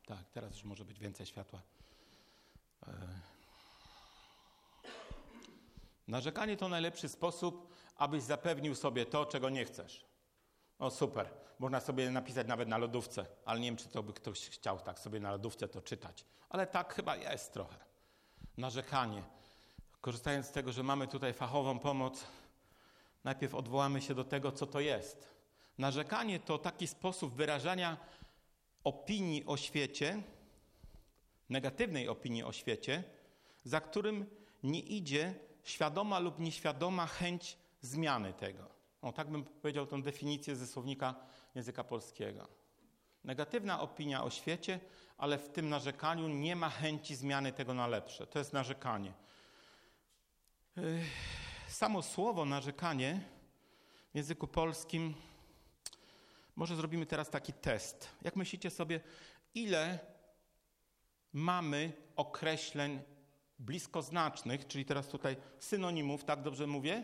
Tak, teraz już może być więcej światła. Narzekanie to najlepszy sposób, abyś zapewnił sobie to, czego nie chcesz. O super, można sobie napisać nawet na lodówce, ale nie wiem, czy to by ktoś chciał tak sobie na lodówce to czytać. Ale tak chyba jest trochę. Narzekanie. Korzystając z tego, że mamy tutaj fachową pomoc, najpierw odwołamy się do tego, co to jest. Narzekanie to taki sposób wyrażania opinii o świecie, negatywnej opinii o świecie, za którym nie idzie świadoma lub nieświadoma chęć zmiany tego. O, tak bym powiedział tę definicję ze słownika języka polskiego. Negatywna opinia o świecie, ale w tym narzekaniu nie ma chęci zmiany tego na lepsze. To jest narzekanie. Samo słowo narzekanie w języku polskim, może zrobimy teraz taki test. Jak myślicie sobie, ile mamy określeń bliskoznacznych, czyli teraz tutaj synonimów, tak dobrze mówię?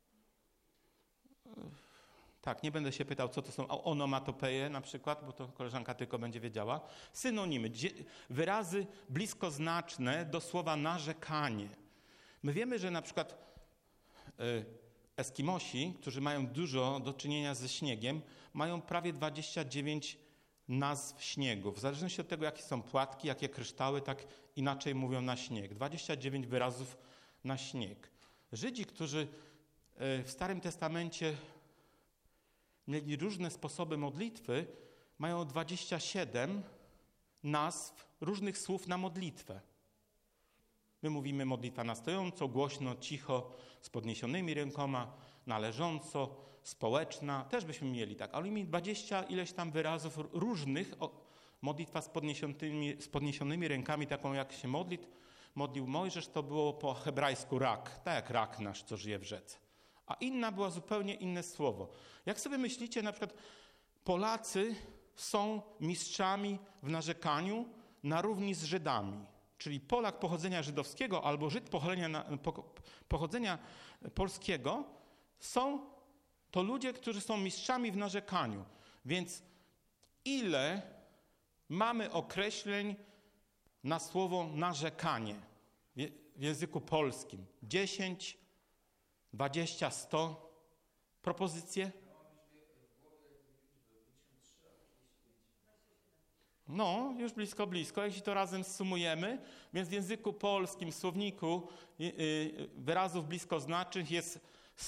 Tak, nie będę się pytał, co to są onomatopeje na przykład, bo to koleżanka tylko będzie wiedziała. Synonimy, wyrazy bliskoznaczne do słowa narzekanie. My wiemy, że na przykład Eskimosi, którzy mają dużo do czynienia ze śniegiem, mają prawie 29 nazw śniegu. W zależności od tego, jakie są płatki, jakie kryształy, tak inaczej mówią na śnieg. 29 wyrazów na śnieg. Żydzi, którzy w Starym Testamencie mieli różne sposoby modlitwy, mają 27 nazw różnych słów na modlitwę. My mówimy modlitwa na stojąco, głośno, cicho, z podniesionymi rękoma, należąco, społeczna. Też byśmy mieli tak, ale mi 20 ileś tam wyrazów różnych. Modlitwa z podniesionymi rękami, taką jak się modlił Mojżesz, to było po hebrajsku rak, tak jak rak nasz, co żyje w rzece. A inna była zupełnie inne słowo. Jak sobie myślicie, na przykład Polacy są mistrzami w narzekaniu na równi z Żydami. Czyli Polak pochodzenia żydowskiego albo Żyd pochodzenia polskiego są to ludzie, którzy są mistrzami w narzekaniu. Więc ile mamy określeń na słowo narzekanie w języku polskim? 10, 20, 100? Propozycje? No, już blisko. Jeśli to razem zsumujemy, więc w języku polskim, w słowniku wyrazów bliskoznacznych jest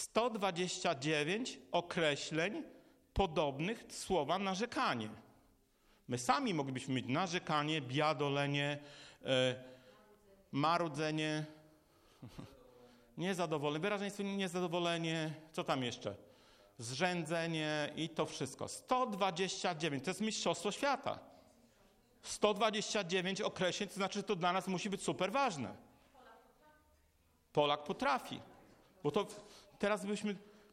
129 określeń podobnych słowa narzekanie. My sami moglibyśmy mieć narzekanie, biadolenie, marudzenie, niezadowolenie, wyrażenie swojego niezadowolenie, co tam jeszcze? Zrzędzenie i to wszystko. 129, to jest mistrzostwo świata. 129 określeń, to znaczy, że to dla nas musi być super ważne. Polak potrafi. Bo to teraz byśmy...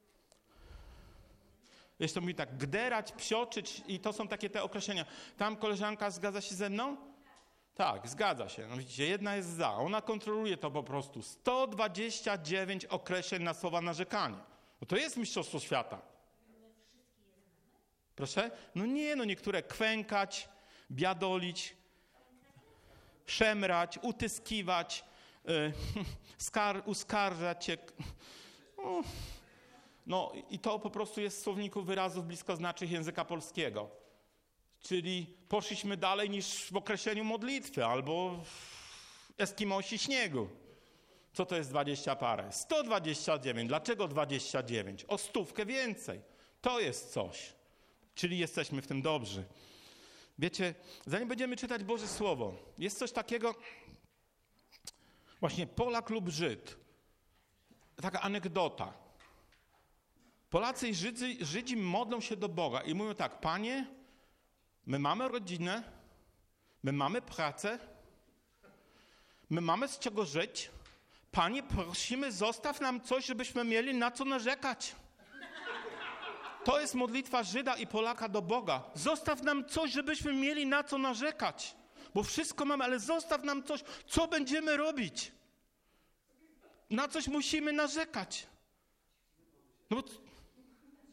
Wiesz, to mówi tak, gderać, psioczyć i to są takie te określenia. Tam koleżanka zgadza się ze mną? Tak, zgadza się. No widzicie, jedna jest za. Ona kontroluje to po prostu. 129 określeń na słowa narzekanie. Bo to jest mistrzostwo świata. Proszę? No nie, no niektóre kwękać, biadolić, szemrać, utyskiwać, uskarżać się. No i to po prostu jest w słowniku wyrazów bliskoznacznych języka polskiego. Czyli poszliśmy dalej niż w określeniu modlitwy albo Eskimosi śniegu. Co to jest 20 parę? 129. Dlaczego 29? O 100 więcej. To jest coś. Czyli jesteśmy w tym dobrzy. Wiecie, zanim będziemy czytać Boże Słowo, jest coś takiego, właśnie Polak lub Żyd. Taka anegdota. Polacy i Żydzi modlą się do Boga i mówią tak, Panie, my mamy rodzinę, my mamy pracę, my mamy z czego żyć. Panie, prosimy, zostaw nam coś, żebyśmy mieli na co narzekać. To jest modlitwa Żyda i Polaka do Boga. Zostaw nam coś, żebyśmy mieli na co narzekać. Bo wszystko mamy, ale zostaw nam coś, co będziemy robić. Na coś musimy narzekać. No bo...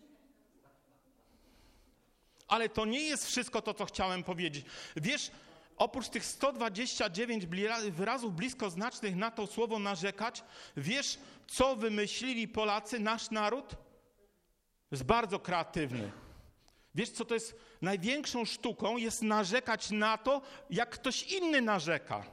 Ale to nie jest wszystko to, co chciałem powiedzieć. Wiesz, oprócz tych 129 wyrazów bliskoznacznych na to słowo narzekać, wiesz, co wymyślili Polacy, nasz naród? Jest bardzo kreatywny. Wiesz, co to jest? Największą sztuką jest narzekać na to, jak ktoś inny narzeka.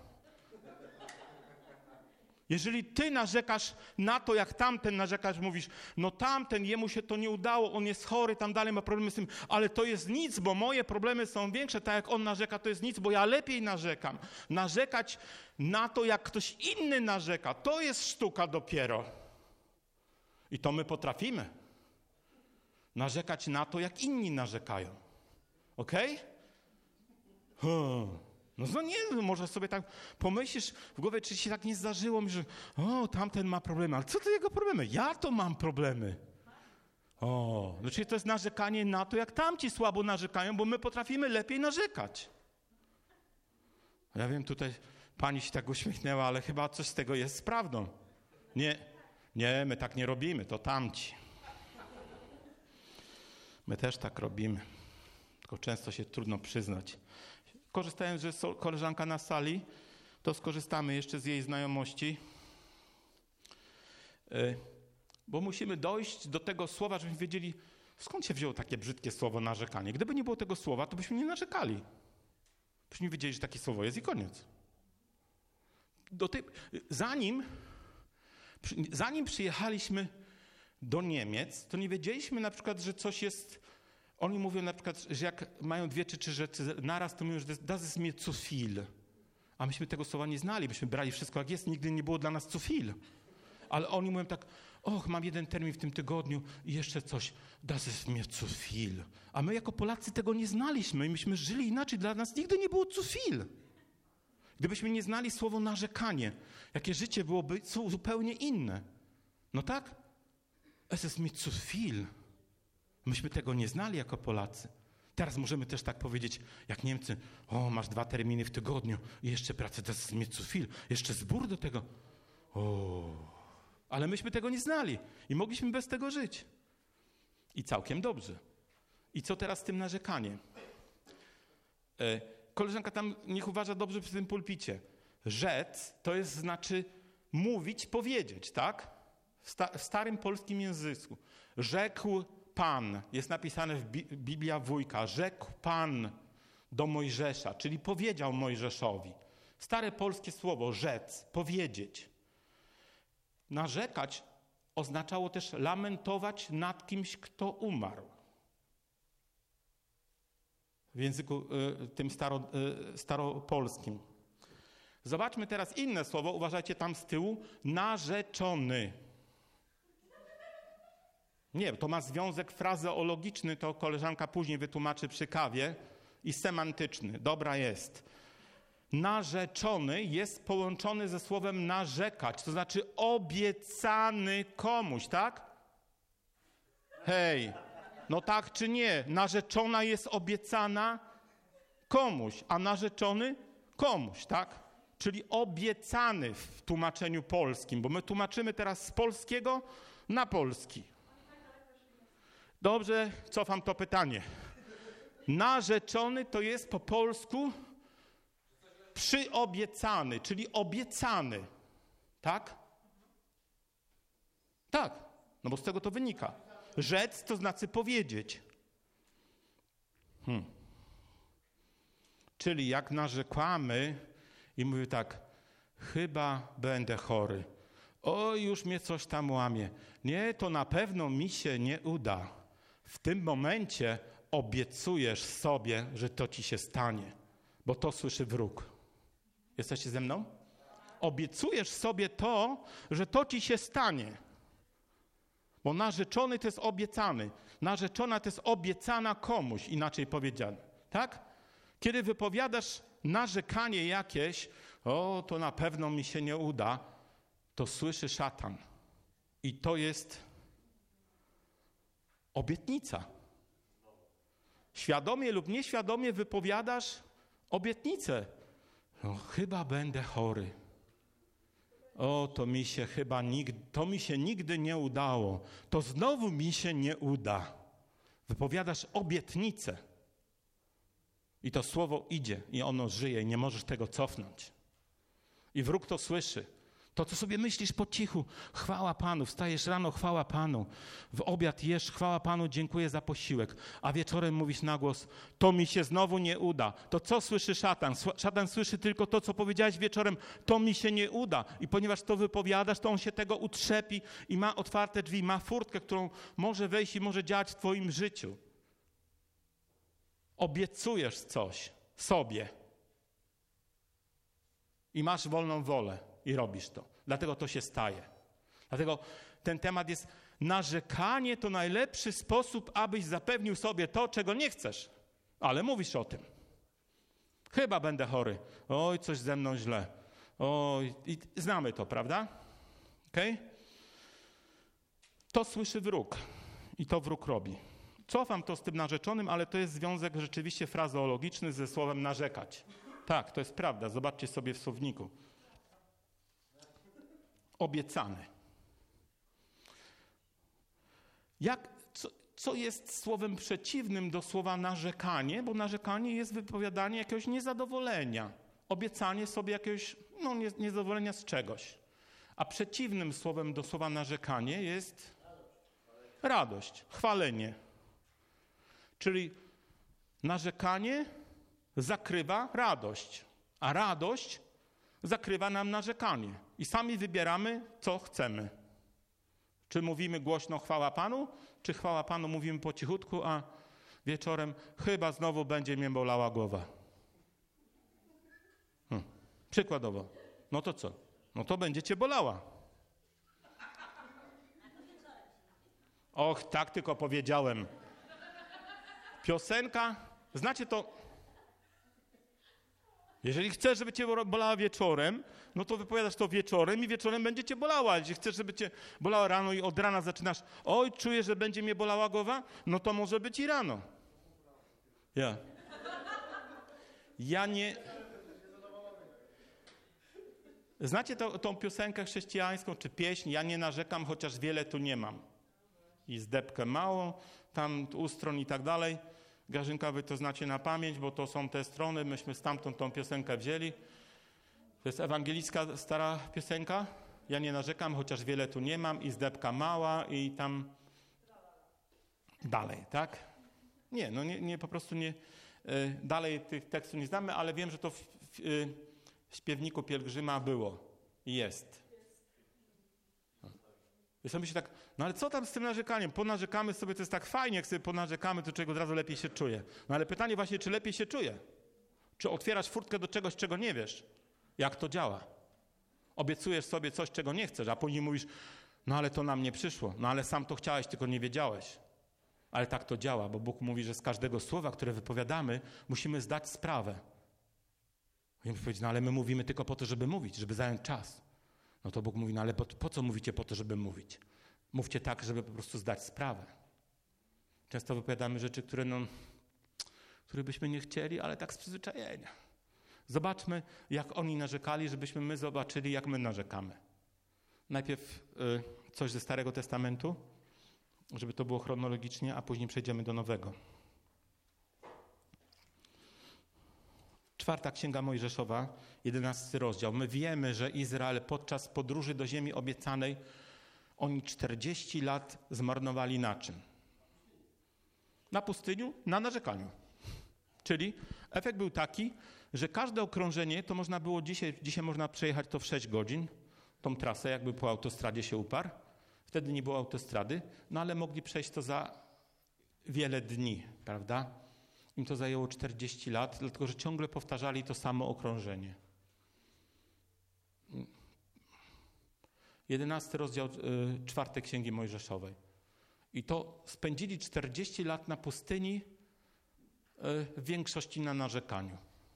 Jeżeli ty narzekasz na to, jak tamten narzekasz, mówisz, no tamten, jemu się to nie udało, on jest chory, tam dalej ma problemy z tym, ale to jest nic, bo moje problemy są większe, tak jak on narzeka, to jest nic, bo ja lepiej narzekam. Narzekać na to, jak ktoś inny narzeka, to jest sztuka dopiero. I to my potrafimy. Narzekać na to, jak inni narzekają. Okej? No nie, może sobie tak pomyślisz w głowie, czy się tak nie zdarzyło mi, że tamten ma problemy, ale co to jego problemy? Ja to mam problemy. No czyli to jest narzekanie na to, jak tamci słabo narzekają, bo my potrafimy lepiej narzekać. Ja wiem, tutaj pani się tak uśmiechnęła, ale chyba coś z tego jest prawdą. Nie, my tak nie robimy, to tamci. My też tak robimy, tylko często się trudno przyznać. Korzystając, że jest koleżanka na sali, to skorzystamy jeszcze z jej znajomości, bo musimy dojść do tego słowa, żebyśmy wiedzieli, skąd się wzięło takie brzydkie słowo narzekanie. Gdyby nie było tego słowa, to byśmy nie narzekali. Byśmy nie wiedzieli, że takie słowo jest i koniec. Zanim przyjechaliśmy do Niemiec, to nie wiedzieliśmy na przykład, że coś jest. Oni mówią na przykład, że jak mają 2 czy 3 rzeczy naraz, to mówią, że das ist mir zu viel. A myśmy tego słowa nie znali, byśmy brali wszystko jak jest, nigdy nie było dla nas zu viel. Ale oni mówią tak, mam 1 termin w tym tygodniu i jeszcze coś, das ist mir zu viel. A my jako Polacy tego nie znaliśmy i myśmy żyli inaczej, dla nas nigdy nie było zu viel. Gdybyśmy nie znali słowo narzekanie, jakie życie byłoby zupełnie inne. No tak? Es ist mir zu viel. Myśmy tego nie znali jako Polacy. Teraz możemy też tak powiedzieć, jak Niemcy, masz 2 terminy w tygodniu i jeszcze pracę, das ist mir zu viel. Jeszcze zbór do tego. Ale myśmy tego nie znali i mogliśmy bez tego żyć. I całkiem dobrze. I co teraz z tym narzekaniem? Koleżanka tam niech uważa dobrze przy tym pulpicie. Rzec to jest znaczy mówić, powiedzieć, tak? W starym polskim języku. Rzekł Pan, jest napisane w Biblia Wujka, rzekł Pan do Mojżesza, czyli powiedział Mojżeszowi. Stare polskie słowo rzec, powiedzieć. Narzekać oznaczało też lamentować nad kimś, kto umarł. W języku tym staropolskim. Zobaczmy teraz inne słowo, uważajcie tam z tyłu, narzeczony. Nie, to ma związek frazeologiczny, to koleżanka później wytłumaczy przy kawie, i semantyczny. Dobra jest. Narzeczony jest połączony ze słowem narzekać, to znaczy obiecany komuś, tak? Hej, no tak czy nie? Narzeczona jest obiecana komuś, a narzeczony komuś, tak? Czyli obiecany w tłumaczeniu polskim, bo my tłumaczymy teraz z polskiego na polski. Dobrze, cofam to pytanie. Narzeczony to jest po polsku przyobiecany, czyli obiecany. Tak? Tak, no bo z tego to wynika. Rzec to znaczy powiedzieć. Czyli jak narzekamy i mówię tak, chyba będę chory. Już mnie coś tam łamie. Nie, to na pewno mi się nie uda. W tym momencie obiecujesz sobie, że to ci się stanie, bo to słyszy wróg. Jesteście ze mną? Obiecujesz sobie to, że to ci się stanie. Bo narzeczony to jest obiecany. Narzeczona to jest obiecana komuś, inaczej powiedziane. Tak? Kiedy wypowiadasz narzekanie jakieś, to na pewno mi się nie uda, to słyszy szatan. I to jest obietnica. Świadomie lub nieświadomie wypowiadasz obietnicę. Chyba będę chory. To mi się nigdy nie udało. To znowu mi się nie uda. Wypowiadasz obietnicę. I to słowo idzie i ono żyje i nie możesz tego cofnąć. I wróg to słyszy. To, co sobie myślisz po cichu, chwała Panu, wstajesz rano, chwała Panu, w obiad jesz, chwała Panu, dziękuję za posiłek, a wieczorem mówisz na głos, to mi się znowu nie uda. To co słyszy szatan? Szatan słyszy tylko to, co powiedziałeś wieczorem, to mi się nie uda. I ponieważ to wypowiadasz, to on się tego utrzepi i ma otwarte drzwi, ma furtkę, którą może wejść i może działać w twoim życiu. Obiecujesz coś sobie i masz wolną wolę i robisz to. Dlatego to się staje. Dlatego ten temat jest narzekanie to najlepszy sposób, abyś zapewnił sobie to, czego nie chcesz. Ale mówisz o tym. Chyba będę chory. Oj, coś ze mną źle. Oj, i znamy to, prawda? Okej? To słyszy wróg. I to wróg robi. Cofam to z tym narzeczonym, ale to jest związek rzeczywiście frazeologiczny ze słowem narzekać. Tak, to jest prawda. Zobaczcie sobie w słowniku. Obiecany. Co jest słowem przeciwnym do słowa narzekanie? Bo narzekanie jest wypowiadanie jakiegoś niezadowolenia. Obiecanie sobie jakiegoś niezadowolenia z czegoś. A przeciwnym słowem do słowa narzekanie jest radość, chwalenie. Czyli narzekanie zakrywa radość, a radość zakrywa nam narzekanie. I sami wybieramy, co chcemy. Czy mówimy głośno chwała Panu, czy chwała Panu mówimy po cichutku, a wieczorem chyba znowu będzie mnie bolała głowa. Przykładowo. No to co? No to będzie cię bolała. Och, tak tylko powiedziałem. Piosenka, znacie to? Jeżeli chcesz, żeby cię bolała wieczorem, no to wypowiadasz to wieczorem i wieczorem będzie cię bolała. Jeśli chcesz, żeby cię bolała rano i od rana zaczynasz, oj, czuję, że będzie mnie bolała głowa, no to może być i rano. Ja nie... Znacie tą piosenkę chrześcijańską, czy pieśń? Ja nie narzekam, chociaż wiele tu nie mam. I zdebkę małą, tam ustron i tak dalej. Grażynka, wy to znacie na pamięć, bo to są te strony, myśmy stamtąd tą piosenkę wzięli. To jest ewangelicka stara piosenka. Ja nie narzekam, chociaż wiele tu nie mam i zdebka mała i tam dalej, tak? Nie, po prostu nie. Dalej tych tekstów nie znamy, ale wiem, że to w śpiewniku Pielgrzyma było i jest. I sobie myślę tak, no ale co tam z tym narzekaniem? Ponarzekamy sobie, to jest tak fajnie, jak sobie ponarzekamy, to człowiek od razu lepiej się czuje. No ale pytanie właśnie, czy lepiej się czuje? Czy otwierasz furtkę do czegoś, czego nie wiesz? Jak to działa? Obiecujesz sobie coś, czego nie chcesz, a później mówisz, no ale to nam nie przyszło, no ale sam to chciałeś, tylko nie wiedziałeś. Ale tak to działa, bo Bóg mówi, że z każdego słowa, które wypowiadamy, musimy zdać sprawę. I muszę powiedzieć, no ale my mówimy tylko po to, żeby mówić, żeby zająć czas. No to Bóg mówi, no ale po co mówicie po to, żeby mówić? Mówcie tak, żeby po prostu zdać sprawę. Często wypowiadamy rzeczy, których byśmy nie chcieli, ale tak z przyzwyczajenia. Zobaczmy, jak oni narzekali, żebyśmy my zobaczyli, jak my narzekamy. Najpierw coś ze Starego Testamentu, żeby to było chronologicznie, a później przejdziemy do Nowego. 4. Księga Mojżeszowa, 11 rozdział. My wiemy, że Izrael podczas podróży do ziemi obiecanej, oni 40 lat zmarnowali na czym? Na pustyniu, na narzekaniu. Czyli efekt był taki, że każde okrążenie, to można było dzisiaj można przejechać to w 6 godzin, tą trasę, jakby po autostradzie się uparł. Wtedy nie było autostrady, no ale mogli przejść to za wiele dni, prawda? Im to zajęło 40 lat, dlatego że ciągle powtarzali to samo okrążenie. 11 rozdział 4 Księgi Mojżeszowej. I to spędzili 40 lat na pustyni, w większości na narzekaniu.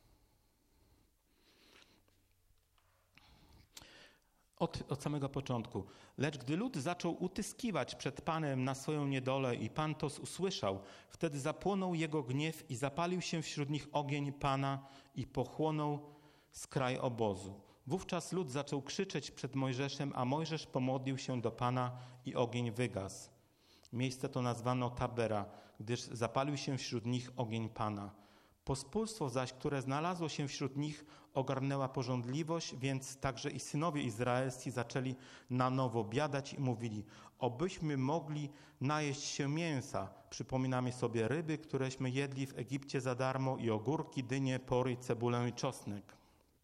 Od samego początku. Lecz gdy lud zaczął utyskiwać przed Panem na swoją niedolę i Pan to usłyszał, wtedy zapłonął jego gniew i zapalił się wśród nich ogień Pana i pochłonął skraj obozu. Wówczas lud zaczął krzyczeć przed Mojżeszem, a Mojżesz pomodlił się do Pana i ogień wygasł. Miejsce to nazwano Tabera, gdyż zapalił się wśród nich ogień Pana. Pospólstwo zaś, które znalazło się wśród nich, ogarnęła pożądliwość, więc także i synowie izraelscy zaczęli na nowo biadać i mówili: obyśmy mogli najeść się mięsa. Przypominamy sobie ryby, któreśmy jedli w Egipcie za darmo, i ogórki, dynie, pory, cebulę i czosnek.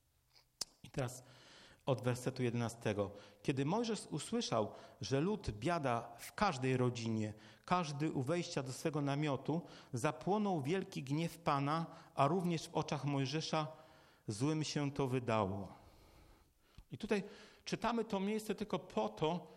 I teraz od wersetu 11. Kiedy Mojżesz usłyszał, że lud biada w każdej rodzinie, każdy u wejścia do swego namiotu, zapłonął wielki gniew Pana, a również w oczach Mojżesza złym się to wydało. I tutaj czytamy to miejsce tylko po to,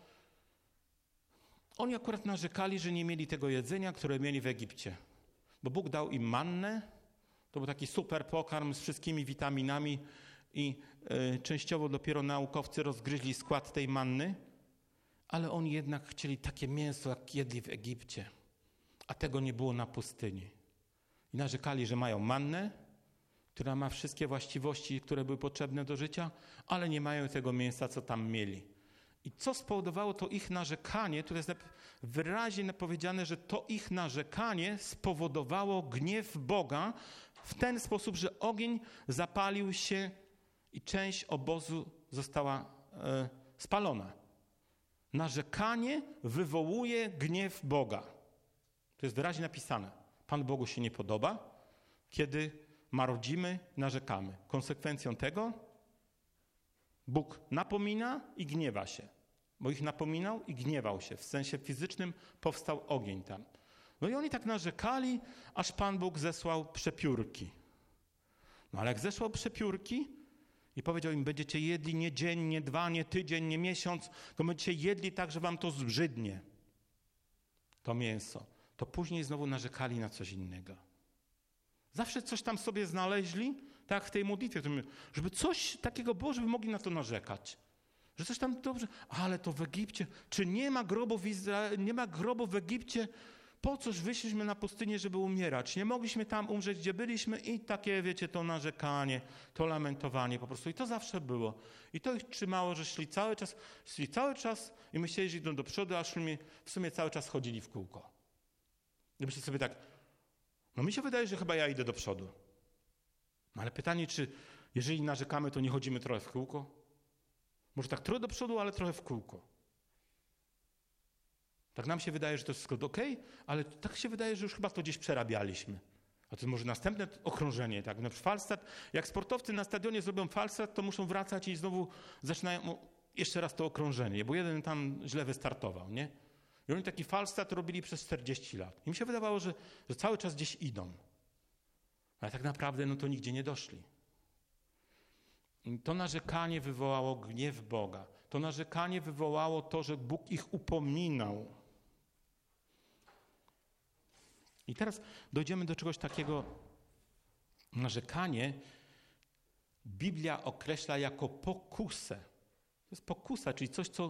oni akurat narzekali, że nie mieli tego jedzenia, które mieli w Egipcie. Bo Bóg dał im mannę, to był taki super pokarm z wszystkimi witaminami i częściowo dopiero naukowcy rozgryźli skład tej manny, ale oni jednak chcieli takie mięso, jak jedli w Egipcie, a tego nie było na pustyni. I narzekali, że mają mannę, która ma wszystkie właściwości, które były potrzebne do życia, ale nie mają tego mięsa, co tam mieli. I co spowodowało to ich narzekanie? Tu jest wyraźnie powiedziane, że to ich narzekanie spowodowało gniew Boga w ten sposób, że ogień zapalił się i część obozu została spalona. Narzekanie wywołuje gniew Boga. To jest wyraźnie napisane. Pan Bogu się nie podoba, kiedy marudzimy, narzekamy. Konsekwencją tego Bóg napomina i gniewa się. Bo ich napominał i gniewał się. W sensie fizycznym powstał ogień tam. No i oni tak narzekali, aż Pan Bóg zesłał przepiórki. No ale jak zesłał przepiórki i powiedział im: będziecie jedli nie dzień, nie dwa, nie tydzień, nie miesiąc, to będziecie jedli tak, że wam to zbrzydnie. To mięso. To później znowu narzekali na coś innego. Zawsze coś tam sobie znaleźli, tak jak w tej modlitwie, żeby coś takiego było, żeby mogli na to narzekać. Że coś tam dobrze, ale to w Egipcie, czy nie ma grobu nie ma grobu w Egipcie, po coś wyszliśmy na pustynię, żeby umierać. Nie mogliśmy tam umrzeć, gdzie byliśmy, i takie, wiecie, to narzekanie, to lamentowanie po prostu. I to zawsze było. I to ich trzymało, że szli cały czas i myśleli, że idą do przodu, a w sumie cały czas chodzili w kółko. I myślę sobie tak, no mi się wydaje, że chyba ja idę do przodu. No ale pytanie, czy jeżeli narzekamy, to nie chodzimy trochę w kółko? Może tak trochę do przodu, ale trochę w kółko. Tak nam się wydaje, że to jest wszystko okej, ale tak się wydaje, że już chyba to gdzieś przerabialiśmy. A to może następne okrążenie, tak? Na przykład falstart, jak sportowcy na stadionie zrobią falstart, to muszą wracać i znowu zaczynają jeszcze raz to okrążenie, bo jeden tam źle wystartował, nie? I oni taki falstart robili przez 40 lat. I mi się wydawało, że cały czas gdzieś idą. Ale tak naprawdę no to nigdzie nie doszli. I to narzekanie wywołało gniew Boga. To narzekanie wywołało to, że Bóg ich upominał. I teraz dojdziemy do czegoś takiego. Narzekanie Biblia określa jako pokusę. To jest pokusa, czyli coś, co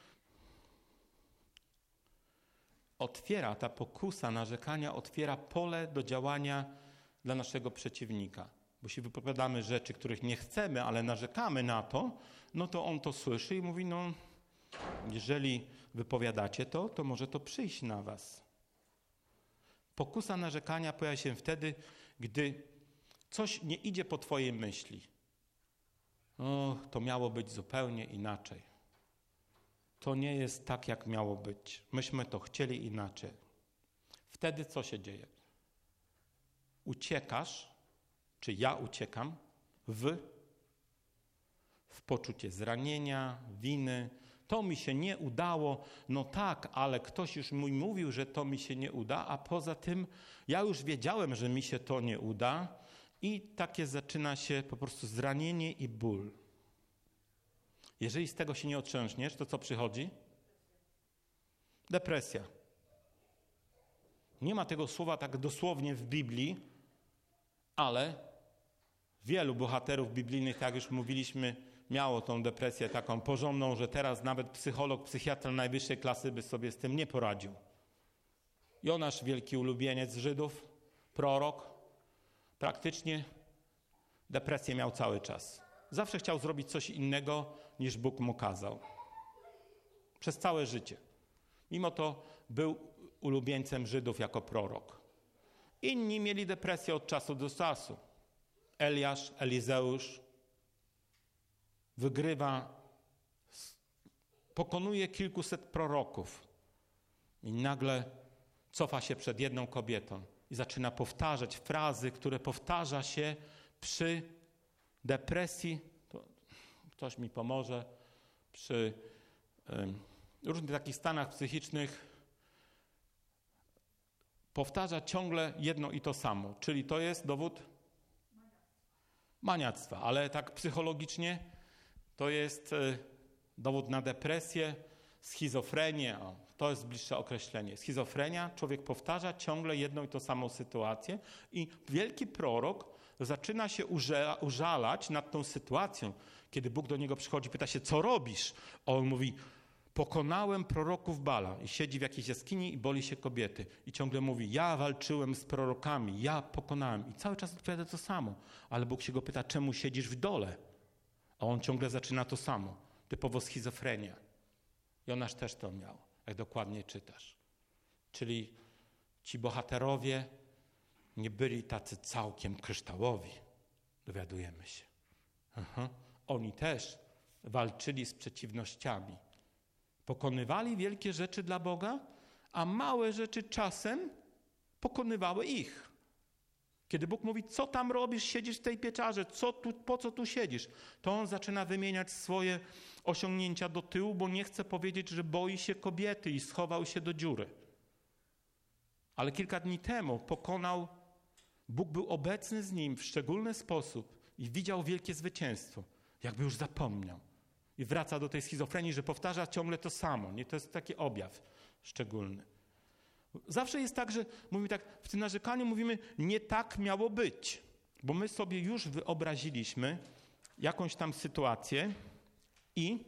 otwiera, ta pokusa narzekania otwiera pole do działania dla naszego przeciwnika. Bo jeśli wypowiadamy rzeczy, których nie chcemy, ale narzekamy na to, no to on to słyszy i mówi, no jeżeli wypowiadacie to może to przyjść na was. Pokusa narzekania pojawia się wtedy, gdy coś nie idzie po twojej myśli. O, to miało być zupełnie inaczej. To nie jest tak, jak miało być. Myśmy to chcieli inaczej. Wtedy co się dzieje? Uciekasz, czy ja uciekam w poczucie zranienia, winy. To mi się nie udało. No tak, ale ktoś już mi mówił, że to mi się nie uda, a poza tym ja już wiedziałem, że mi się to nie uda i takie zaczyna się po prostu zranienie i ból. Jeżeli z tego się nie otrzęśniesz, to co przychodzi? Depresja. Nie ma tego słowa tak dosłownie w Biblii, ale wielu bohaterów biblijnych, tak już mówiliśmy, miało tą depresję taką porządną, że teraz nawet psycholog, psychiatra najwyższej klasy by sobie z tym nie poradził. Jonasz, wielki ulubieniec Żydów, prorok, praktycznie depresję miał cały czas. Zawsze chciał zrobić coś innego, niż Bóg mu kazał. Przez całe życie. Mimo to był ulubieńcem Żydów jako prorok. Inni mieli depresję od czasu do czasu. Eliasz, Elizeusz pokonuje kilkuset proroków i nagle cofa się przed jedną kobietą i zaczyna powtarzać frazy, które powtarza się przy depresji. To ktoś mi pomoże. Przy różnych takich stanach psychicznych powtarza ciągle jedno i to samo. Czyli to jest dowód maniactwa, ale tak psychologicznie to jest dowód na depresję, schizofrenię. To jest bliższe określenie. Schizofrenia, człowiek powtarza ciągle jedną i tą samą sytuację i wielki prorok zaczyna się użalać nad tą sytuacją. Kiedy Bóg do niego przychodzi, pyta się, co robisz? A on mówi, pokonałem proroków Bala. I siedzi w jakiejś jaskini i boli się kobiety. I ciągle mówi, ja walczyłem z prorokami, ja pokonałem. I cały czas odpowiada to samo. Ale Bóg się go pyta, czemu siedzisz w dole? A on ciągle zaczyna to samo. Typowo schizofrenia. Jonasz też to miał, jak dokładnie czytasz. Czyli ci bohaterowie nie byli tacy całkiem kryształowi. Dowiadujemy się. Oni też walczyli z przeciwnościami. Pokonywali wielkie rzeczy dla Boga, a małe rzeczy czasem pokonywały ich. Kiedy Bóg mówi, co tam robisz, siedzisz w tej pieczarze, po co tu siedzisz? To on zaczyna wymieniać swoje osiągnięcia do tyłu, bo nie chce powiedzieć, że boi się kobiety i schował się do dziury. Ale kilka dni temu Bóg był obecny z nim w szczególny sposób i widział wielkie zwycięstwo, jakby już zapomniał. I wraca do tej schizofrenii, że powtarza ciągle to samo. Nie? To jest taki objaw szczególny. Zawsze jest tak, że mówimy tak, w tym narzekaniu mówimy, nie tak miało być. Bo my sobie już wyobraziliśmy jakąś tam sytuację i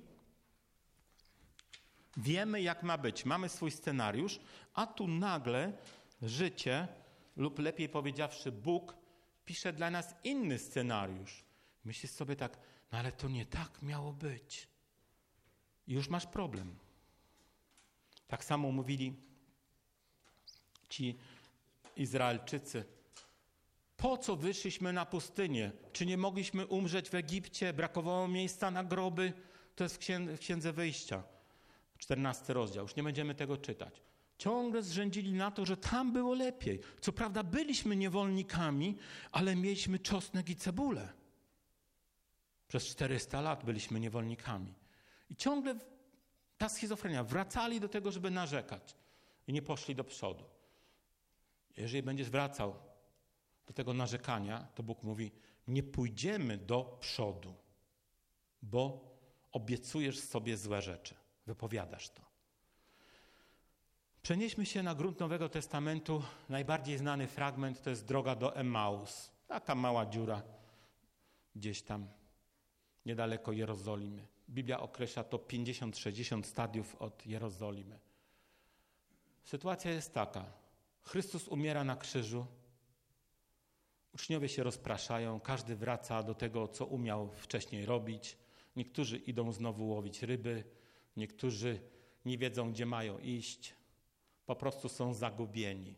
wiemy, jak ma być. Mamy swój scenariusz, a tu nagle życie, lub lepiej powiedziawszy Bóg, pisze dla nas inny scenariusz. Myślisz sobie tak, no ale to nie tak miało być. I już masz problem. Tak samo mówili ci Izraelczycy. Po co wyszliśmy na pustynię? Czy nie mogliśmy umrzeć w Egipcie? Brakowało miejsca na groby? To jest w Księdze Wyjścia, 14 rozdział. Już nie będziemy tego czytać. Ciągle zrzędzili na to, że tam było lepiej. Co prawda byliśmy niewolnikami, ale mieliśmy czosnek i cebulę. Przez 400 lat byliśmy niewolnikami. I ciągle ta schizofrenia. Wracali do tego, żeby narzekać. I nie poszli do przodu. Jeżeli będziesz wracał do tego narzekania, to Bóg mówi, nie pójdziemy do przodu, bo obiecujesz sobie złe rzeczy. Wypowiadasz to. Przenieśmy się na grunt Nowego Testamentu. Najbardziej znany fragment to jest droga do Emmaus. Taka mała dziura gdzieś tam niedaleko Jerozolimy. Biblia określa to 50-60 stadiów od Jerozolimy. Sytuacja jest taka. Chrystus umiera na krzyżu. Uczniowie się rozpraszają. Każdy wraca do tego, co umiał wcześniej robić. Niektórzy idą znowu łowić ryby. Niektórzy nie wiedzą, gdzie mają iść. Po prostu są zagubieni.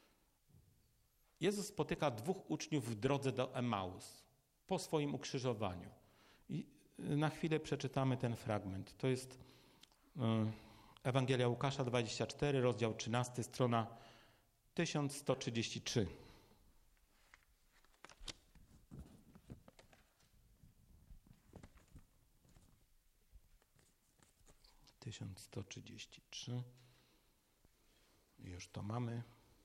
Jezus spotyka 2 uczniów w drodze do Emmaus po swoim ukrzyżowaniu. I na chwilę przeczytamy ten fragment. To jest Ewangelia Łukasza 24, rozdział 13, strona 1133. Już to mamy.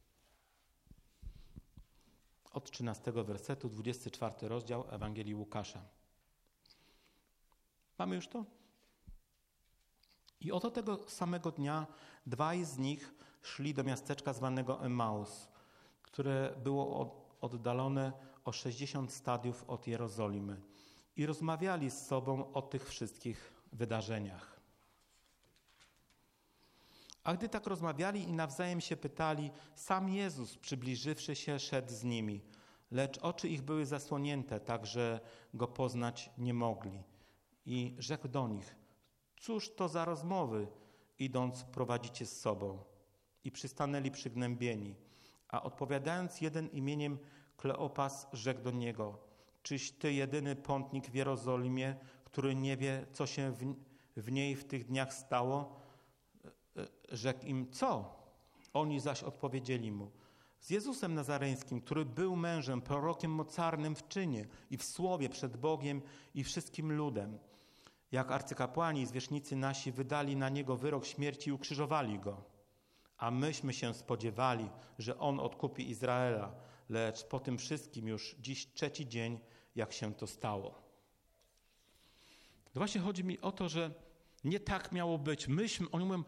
Od 13 wersetu, 24 rozdział Ewangelii Łukasza. Mamy już to? I oto tego samego dnia 2 z nich szli do miasteczka zwanego Emmaus, które było oddalone o 60 stadiów od Jerozolimy i rozmawiali z sobą o tych wszystkich wydarzeniach. A gdy tak rozmawiali i nawzajem się pytali, sam Jezus, przybliżywszy się, szedł z nimi, lecz oczy ich były zasłonięte, tak że go poznać nie mogli. I rzekł do nich, cóż to za rozmowy, idąc prowadzicie z sobą? I przystanęli przygnębieni. A odpowiadając jeden imieniem Kleopas rzekł do niego: czyś ty jedyny pątnik w Jerozolimie, który nie wie, co się w niej w tych dniach stało? Rzekł im: co? Oni zaś odpowiedzieli mu: z Jezusem Nazareńskim, który był mężem, prorokiem mocarnym w czynie i w słowie przed Bogiem i wszystkim ludem. Jak arcykapłani i zwierzchnicy nasi wydali na niego wyrok śmierci i ukrzyżowali go. A myśmy się spodziewali, że on odkupi Izraela, lecz po tym wszystkim już dziś 3. dzień, jak się to stało. To właśnie chodzi mi o to, że nie tak miało być. Oni mówią,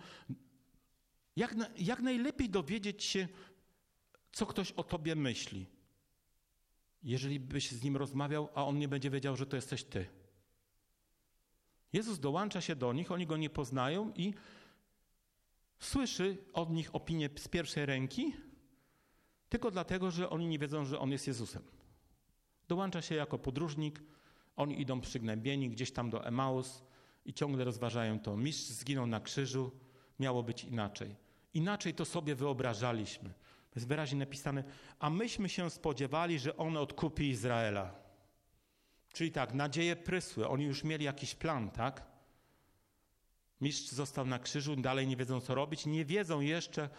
jak najlepiej dowiedzieć się, co ktoś o tobie myśli. Jeżeli byś z nim rozmawiał, a on nie będzie wiedział, że to jesteś ty. Jezus dołącza się do nich, oni go nie poznają i słyszy od nich opinię z pierwszej ręki, tylko dlatego, że oni nie wiedzą, że on jest Jezusem. Dołącza się jako podróżnik, oni idą przygnębieni gdzieś tam do Emaus i ciągle rozważają to. Mistrz zginął na krzyżu, miało być inaczej. Inaczej to sobie wyobrażaliśmy. Jest wyraźnie napisane, a myśmy się spodziewali, że on odkupi Izraela. Czyli tak, nadzieje prysły, oni już mieli jakiś plan, tak? Mistrz został na krzyżu, dalej nie wiedzą, co robić, nie wiedzą jeszcze,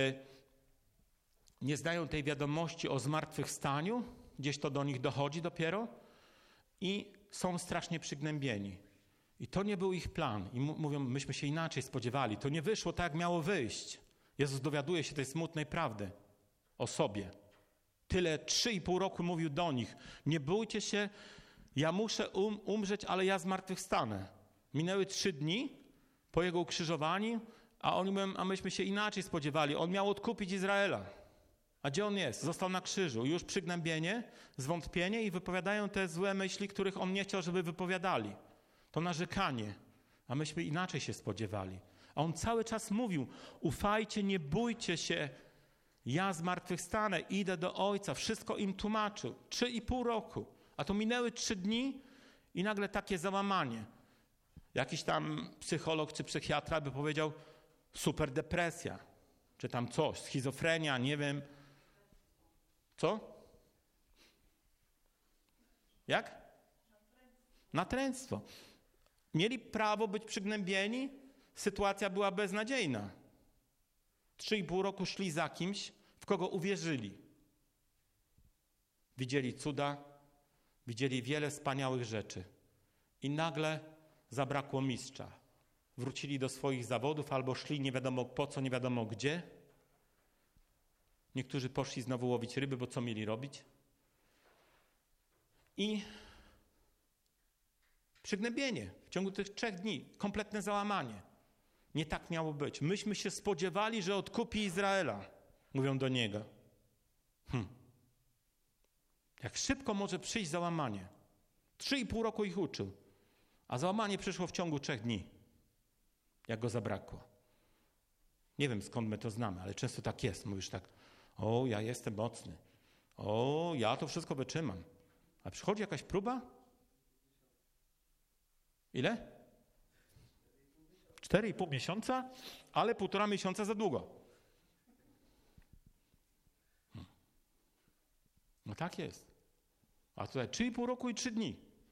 nie znają tej wiadomości o zmartwychwstaniu, gdzieś to do nich dochodzi dopiero i są strasznie przygnębieni. I to nie był ich plan. I mówią, myśmy się inaczej spodziewali. To nie wyszło tak, jak miało wyjść. Jezus dowiaduje się tej smutnej prawdy o sobie. Tyle 3,5 roku mówił do nich. Nie bójcie się, ja muszę umrzeć, ale ja zmartwychwstanę. Minęły 3 dni po jego ukrzyżowaniu, a oni mówią, a myśmy się inaczej spodziewali. On miał odkupić Izraela. A gdzie on jest? Został na krzyżu. Już przygnębienie, zwątpienie i wypowiadają te złe myśli, których on nie chciał, żeby wypowiadali. To narzekanie. A myśmy inaczej się spodziewali. A on cały czas mówił, ufajcie, nie bójcie się, ja zmartwychwstanę, idę do Ojca. Wszystko im tłumaczył. 3,5 roku. A to minęły 3 dni i nagle takie załamanie. Jakiś tam psycholog czy psychiatra by powiedział, super depresja. Czy tam coś, schizofrenia, nie wiem. Co? Jak? Natręctwo. Mieli prawo być przygnębieni, sytuacja była beznadziejna. 3,5 roku szli za kimś, w kogo uwierzyli. Widzieli cuda, widzieli wiele wspaniałych rzeczy. I nagle zabrakło mistrza. Wrócili do swoich zawodów albo szli nie wiadomo po co, nie wiadomo gdzie. Niektórzy poszli znowu łowić ryby, bo co mieli robić? I przygnębienie w ciągu tych 3 dni. Kompletne załamanie. Nie tak miało być. Myśmy się spodziewali, że odkupi Izraela. Mówią do niego. Jak szybko może przyjść załamanie. 3,5 roku ich uczył. A załamanie przyszło w ciągu 3 dni. Jak go zabrakło. Nie wiem, skąd my to znamy, ale często tak jest. Mówisz tak, o, ja jestem mocny. O, ja to wszystko wytrzymam. A przychodzi jakaś próba? Ile? 4,5 miesiąca, ale 1,5 miesiąca za długo. No tak jest. A tutaj 3,5 roku i 3 dni.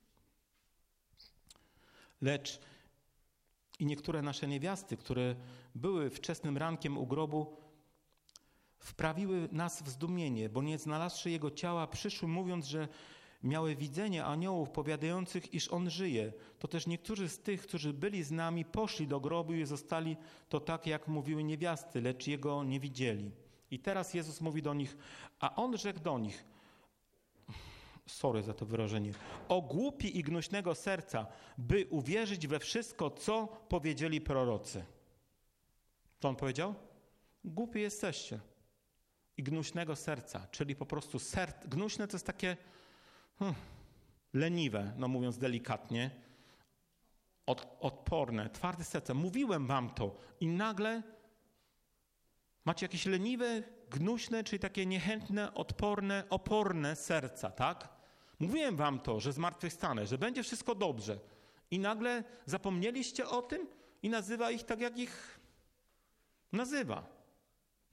Lecz i niektóre nasze niewiasty, które były wczesnym rankiem u grobu, wprawiły nas w zdumienie, bo nie znalazłszy jego ciała, przyszły mówiąc, że miały widzenie aniołów powiadających, iż on żyje. To też niektórzy z tych, którzy byli z nami, poszli do grobu i zostali to tak, jak mówiły niewiasty, lecz jego nie widzieli. I teraz Jezus mówi do nich, a on rzekł do nich, sorry za to wyrażenie, o głupi i gnuśnego serca, by uwierzyć we wszystko, co powiedzieli prorocy. Co on powiedział? Głupi jesteście. I gnuśnego serca, czyli po prostu gnuśne to jest takie leniwe, no mówiąc delikatnie, odporne, twarde serce. Mówiłem wam to i nagle macie jakieś leniwe, gnuśne, czyli takie niechętne, odporne, oporne serca, tak? Mówiłem wam to, że zmartwychwstanę, że będzie wszystko dobrze. I nagle zapomnieliście o tym i nazywa ich tak, jak ich nazywa.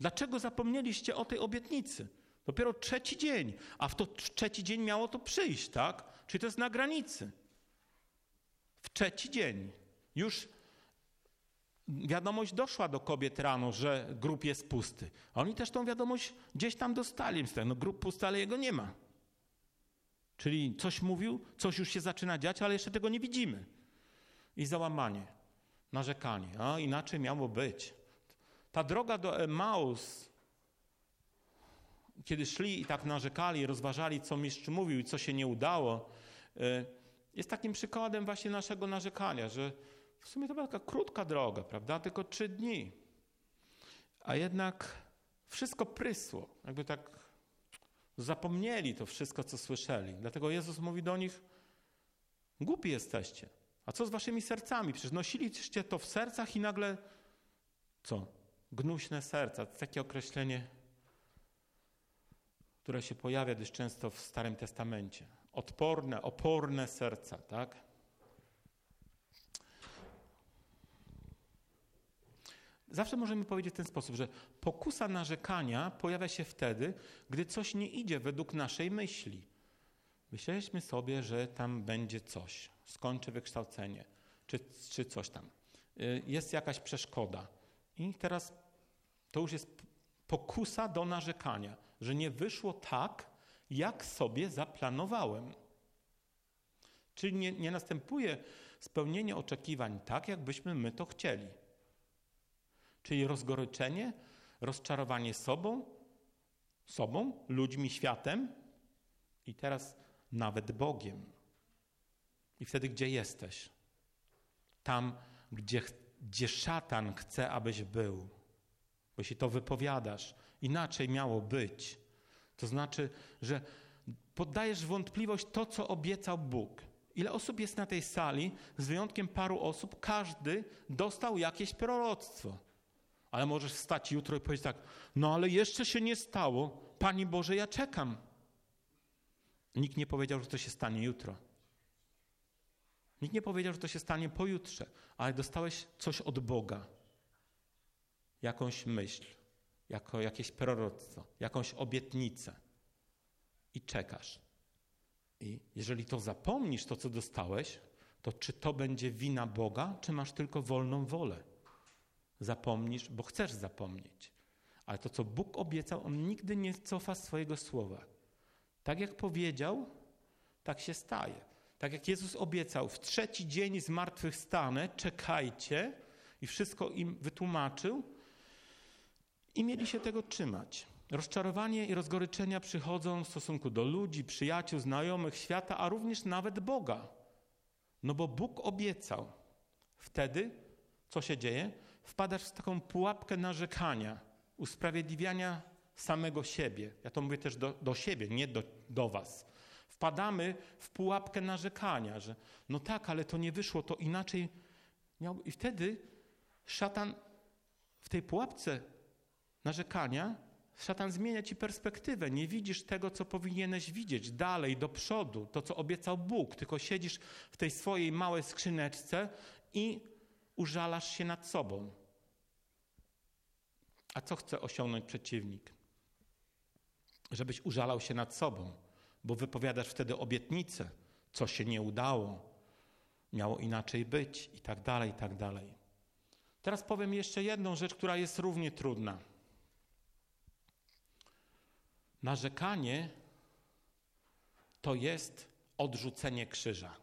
Dlaczego zapomnieliście o tej obietnicy? Dopiero 3. dzień, a w to 3. dzień miało to przyjść, tak? Czyli to jest na granicy. W 3. dzień. Już wiadomość doszła do kobiet rano, że grób jest pusty. A oni też tą wiadomość gdzieś tam dostali. No grób pusty, ale jego nie ma. Czyli coś mówił, coś już się zaczyna dziać, ale jeszcze tego nie widzimy. I załamanie, narzekanie. A inaczej miało być. Ta droga do Emaus, kiedy szli i tak narzekali, rozważali, co mistrz mówił i co się nie udało, jest takim przykładem właśnie naszego narzekania, że w sumie to była taka krótka droga, prawda? Tylko 3 dni. A jednak wszystko prysło. Jakby tak zapomnieli to wszystko, co słyszeli. Dlatego Jezus mówi do nich, głupi jesteście. A co z waszymi sercami? Przecież nosiliście to w sercach i nagle co? Gnuśne serca. To takie określenie, które się pojawia dość często w Starym Testamencie. Odporne, oporne serca, tak? Zawsze możemy powiedzieć w ten sposób, że pokusa narzekania pojawia się wtedy, gdy coś nie idzie według naszej myśli. Myśleliśmy sobie, że tam będzie coś, skończę wykształcenie, czy coś tam. Jest jakaś przeszkoda. I teraz to już jest pokusa do narzekania, że nie wyszło tak, jak sobie zaplanowałem. Czyli nie następuje spełnienie oczekiwań tak, jakbyśmy my to chcieli. Czyli rozgoryczenie, rozczarowanie sobą, ludźmi, światem i teraz nawet Bogiem. I wtedy gdzie jesteś? Tam, gdzie szatan chce, abyś był. Bo jeśli to wypowiadasz, inaczej miało być. To znaczy, że poddajesz w wątpliwość to, co obiecał Bóg. Ile osób jest na tej sali? Z wyjątkiem paru osób, każdy dostał jakieś proroctwo. Ale możesz wstać jutro i powiedzieć tak, no ale jeszcze się nie stało. Pani Boże, ja czekam. Nikt nie powiedział, że to się stanie jutro. Nikt nie powiedział, że to się stanie pojutrze. Ale dostałeś coś od Boga. Jakąś myśl, jakieś proroctwo, jakąś obietnicę. I czekasz. I jeżeli to zapomnisz, to co dostałeś, to czy to będzie wina Boga, czy masz tylko wolną wolę? Zapomnisz, bo chcesz zapomnieć. Ale to, co Bóg obiecał, On nigdy nie cofa swojego słowa. Tak jak powiedział, tak się staje. Tak jak Jezus obiecał, w 3. dzień zmartwychwstanę, czekajcie i wszystko im wytłumaczył i mieli się tego trzymać. Rozczarowanie i rozgoryczenia przychodzą w stosunku do ludzi, przyjaciół, znajomych, świata, a również nawet Boga. No bo Bóg obiecał. Wtedy co się dzieje? Wpadasz w taką pułapkę narzekania, usprawiedliwiania samego siebie. Ja to mówię też do siebie, nie do was. Wpadamy w pułapkę narzekania, że no tak, ale to nie wyszło, to inaczej miało. I wtedy szatan w tej pułapce narzekania, szatan zmienia ci perspektywę. Nie widzisz tego, co powinieneś widzieć dalej, do przodu, to, co obiecał Bóg, tylko siedzisz w tej swojej małej skrzyneczce i użalasz się nad sobą. A co chce osiągnąć przeciwnik? Żebyś użalał się nad sobą, bo wypowiadasz wtedy obietnicę, co się nie udało, miało inaczej być i tak dalej, i tak dalej. Teraz powiem jeszcze jedną rzecz, która jest równie trudna. Narzekanie to jest odrzucenie krzyża.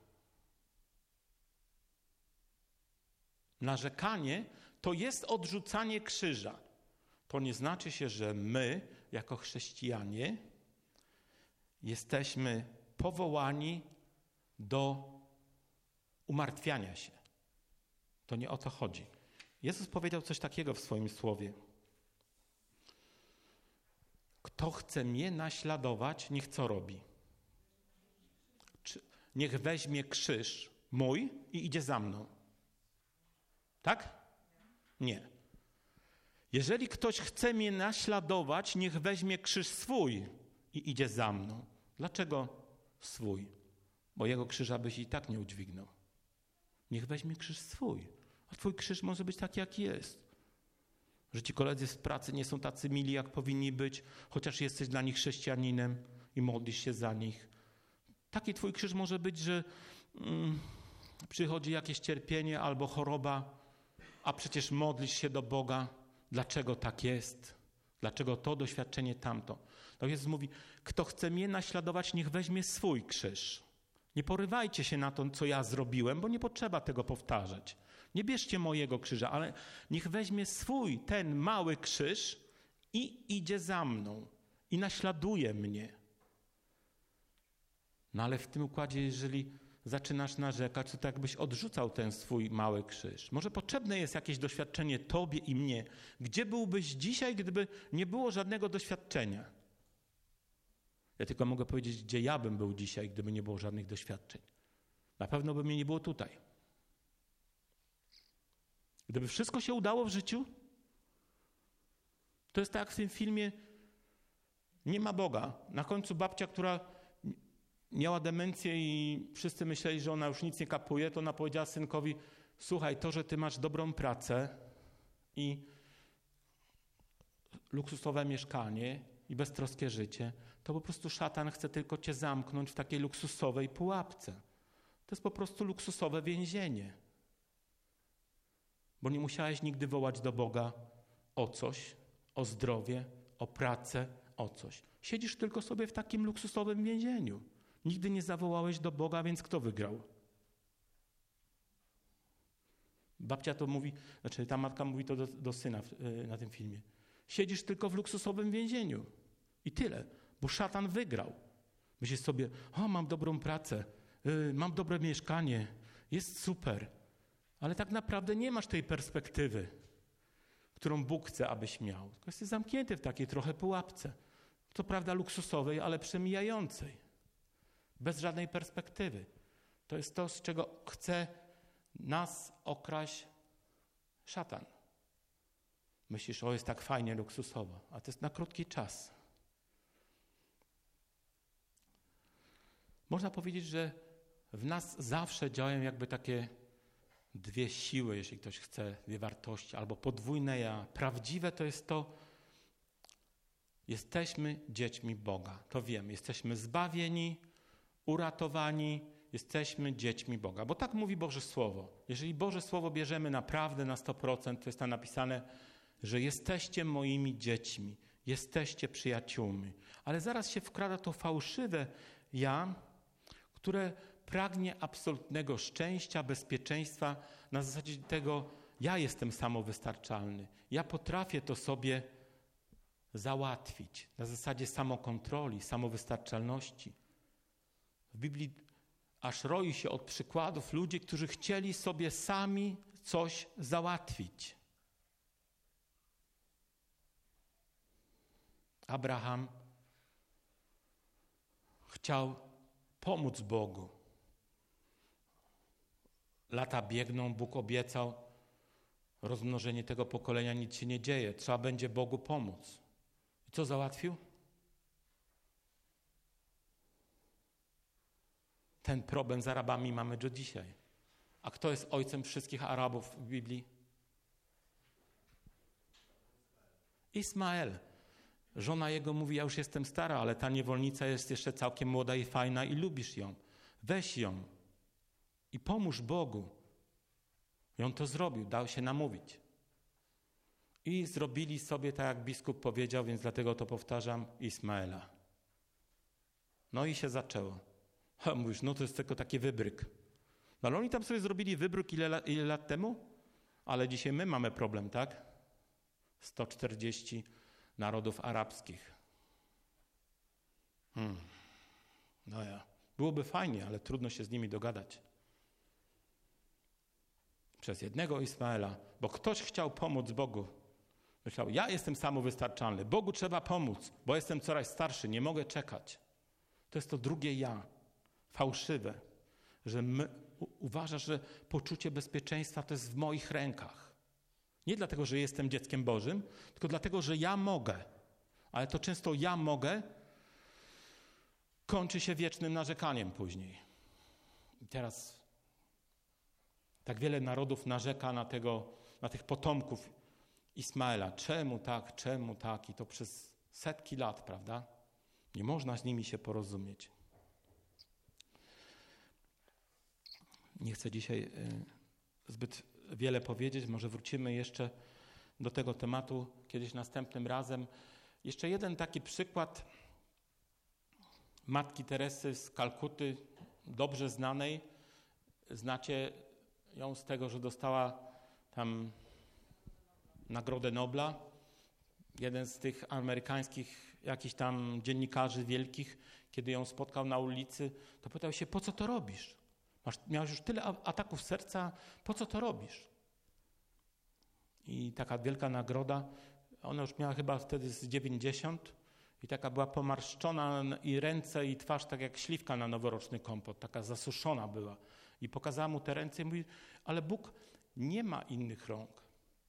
Narzekanie to jest odrzucanie krzyża. To nie znaczy się, że my, jako chrześcijanie, jesteśmy powołani do umartwiania się. To nie o to chodzi. Jezus powiedział coś takiego w swoim słowie. Kto chce mnie naśladować, niech co robi? Niech weźmie krzyż mój i idzie za mną. Tak? Nie. Jeżeli ktoś chce mnie naśladować, niech weźmie krzyż swój i idzie za mną. Dlaczego swój? Bo jego krzyża byś i tak nie udźwignął. Niech weźmie krzyż swój. A twój krzyż może być taki, jaki jest. że ci koledzy z pracy nie są tacy mili, jak powinni być, chociaż jesteś dla nich chrześcijaninem i modlisz się za nich. Taki twój krzyż może być, że przychodzi jakieś cierpienie albo choroba, a przecież modlisz się do Boga. Dlaczego tak jest? Dlaczego to doświadczenie, tamto? To Jezus mówi, kto chce mnie naśladować, niech weźmie swój krzyż. Nie porywajcie się na to, co ja zrobiłem, bo nie potrzeba tego powtarzać. Nie bierzcie mojego krzyża, ale niech weźmie swój, ten mały krzyż i idzie za mną i naśladuje mnie. No ale w tym układzie, jeżeli zaczynasz narzekać, to tak jakbyś odrzucał ten swój mały krzyż. Może potrzebne jest jakieś doświadczenie tobie i mnie. Gdzie byłbyś dzisiaj, gdyby nie było żadnego doświadczenia? Ja tylko mogę powiedzieć, gdzie ja bym był dzisiaj, gdyby nie było żadnych doświadczeń. Na pewno by mnie nie było tutaj. Gdyby wszystko się udało w życiu, to jest tak jak w tym filmie Nie ma Boga. Na końcu babcia, która miała demencję i wszyscy myśleli, że ona już nic nie kapuje, to ona powiedziała synkowi, słuchaj, to, że ty masz dobrą pracę i luksusowe mieszkanie i beztroskie życie, to po prostu szatan chce tylko cię zamknąć w takiej luksusowej pułapce. To jest po prostu luksusowe więzienie. Bo nie musiałeś nigdy wołać do Boga o coś, o zdrowie, o pracę, o coś. Siedzisz tylko sobie w takim luksusowym więzieniu. Nigdy nie zawołałeś do Boga, więc kto wygrał? Babcia to mówi, znaczy ta matka mówi to do syna na tym filmie. Siedzisz tylko w luksusowym więzieniu. I tyle, bo szatan wygrał. Myślisz sobie, mam dobrą pracę, mam dobre mieszkanie, jest super. Ale tak naprawdę nie masz tej perspektywy, którą Bóg chce, abyś miał. Tylko jesteś zamknięty w takiej trochę pułapce. Co prawda luksusowej, ale przemijającej. Bez żadnej perspektywy. To jest to, z czego chce nas okraść szatan. Myślisz, jest tak fajnie, luksusowo, a to jest na krótki czas. Można powiedzieć, że w nas zawsze działają jakby takie dwie siły, jeśli ktoś chce, dwie wartości, albo podwójne ja. Prawdziwe to jest to, jesteśmy dziećmi Boga. To wiem, jesteśmy zbawieni, uratowani, jesteśmy dziećmi Boga. Bo tak mówi Boże Słowo. Jeżeli Boże Słowo bierzemy naprawdę na 100%, to jest tam napisane, że jesteście moimi dziećmi, jesteście przyjaciółmi. Ale zaraz się wkrada to fałszywe ja, które pragnie absolutnego szczęścia, bezpieczeństwa na zasadzie tego, ja jestem samowystarczalny. Ja potrafię to sobie załatwić na zasadzie samokontroli, samowystarczalności. W Biblii aż roi się od przykładów ludzi, którzy chcieli sobie sami coś załatwić. Abraham chciał pomóc Bogu. Lata biegną, Bóg obiecał, rozmnożenie tego pokolenia, nic się nie dzieje. Trzeba będzie Bogu pomóc. I co załatwił? Ten problem z Arabami mamy do dzisiaj. A kto jest ojcem wszystkich Arabów w Biblii? Ismael. Żona jego mówi, ja już jestem stara, ale ta niewolnica jest jeszcze całkiem młoda i fajna i lubisz ją. Weź ją i pomóż Bogu. I on to zrobił, dał się namówić. I zrobili sobie tak, jak biskup powiedział, więc dlatego to powtarzam, Ismaela. No i się zaczęło. Mówisz, to jest tylko taki wybryk. No ale oni tam sobie zrobili wybryk ile lat temu? Ale dzisiaj my mamy problem, tak? 140 narodów arabskich. Byłoby fajnie, ale trudno się z nimi dogadać. Przez jednego Ismaela, bo ktoś chciał pomóc Bogu. Myślał, ja jestem samowystarczalny, Bogu trzeba pomóc, bo jestem coraz starszy, nie mogę czekać. To jest to drugie ja, fałszywe, że uważasz, że poczucie bezpieczeństwa to jest w moich rękach. Nie dlatego, że jestem dzieckiem Bożym, tylko dlatego, że ja mogę. Ale to często ja mogę kończy się wiecznym narzekaniem później. I teraz tak wiele narodów narzeka na tych potomków Ismaela. Czemu tak? I to przez setki lat, prawda? Nie można z nimi się porozumieć. Nie chcę dzisiaj zbyt wiele powiedzieć. Może wrócimy jeszcze do tego tematu kiedyś następnym razem. Jeszcze jeden taki przykład Matki Teresy z Kalkuty, dobrze znanej. Znacie ją z tego, że dostała tam Nagrodę Nobla. Jeden z tych amerykańskich jakichś tam dziennikarzy wielkich, kiedy ją spotkał na ulicy, to pytał się, po co to robisz? Miałeś już tyle ataków serca, po co to robisz? I taka wielka nagroda, ona już miała chyba wtedy z 90 i taka była pomarszczona i ręce i twarz tak jak śliwka na noworoczny kompot, taka zasuszona była. I pokazała mu te ręce i mówi, ale Bóg nie ma innych rąk.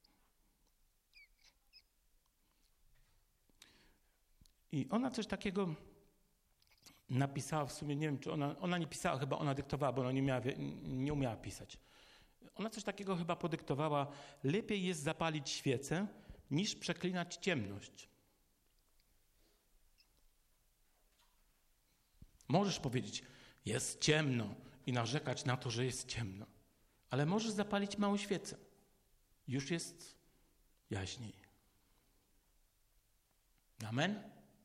I ona coś takiego napisała, w sumie nie wiem, czy ona nie pisała, chyba ona dyktowała, bo ona nie umiała pisać. Ona coś takiego chyba podyktowała, lepiej jest zapalić świecę, niż przeklinać ciemność. Możesz powiedzieć, jest ciemno i narzekać na to, że jest ciemno, ale możesz zapalić małą świecę. Już jest jaśniej. Amen?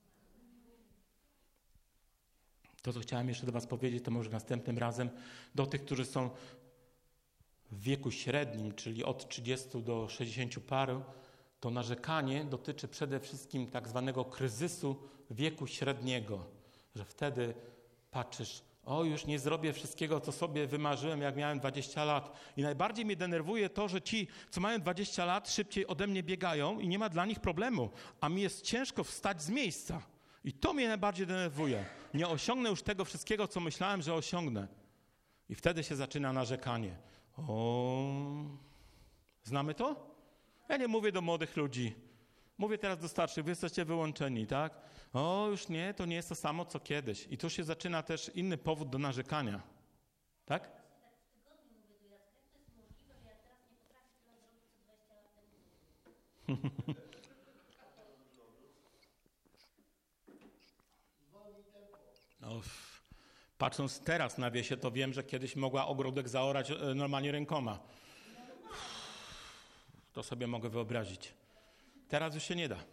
To, co chciałem jeszcze do was powiedzieć, to może następnym razem do tych, którzy są w wieku średnim, czyli od 30 do 60 paru, to narzekanie dotyczy przede wszystkim tak zwanego kryzysu wieku średniego, że wtedy patrzysz, już nie zrobię wszystkiego, co sobie wymarzyłem, jak miałem 20 lat. I najbardziej mnie denerwuje to, że ci, co mają 20 lat, szybciej ode mnie biegają i nie ma dla nich problemu, a mi jest ciężko wstać z miejsca. I to mnie najbardziej denerwuje. Nie osiągnę już tego wszystkiego, co myślałem, że osiągnę. I wtedy się zaczyna narzekanie. Znamy to? Ja nie mówię do młodych ludzi. Mówię teraz do starszych, wy jesteście wyłączeni, tak? Już nie, to nie jest to samo, co kiedyś. I tu się zaczyna też inny powód do narzekania. Tak? Patrząc teraz na wiesie, to wiem, że kiedyś mogła ogródek zaorać normalnie rękoma. To sobie mogę wyobrazić. Teraz już się nie da.